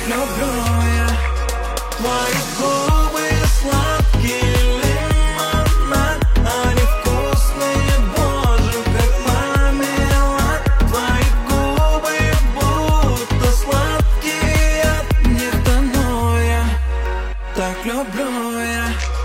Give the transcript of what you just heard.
люблю я твои губы сладкие лимонад, они вкусные, боже, как мармелад. Твои губы будто сладкий яд, не тону я, так люблю я.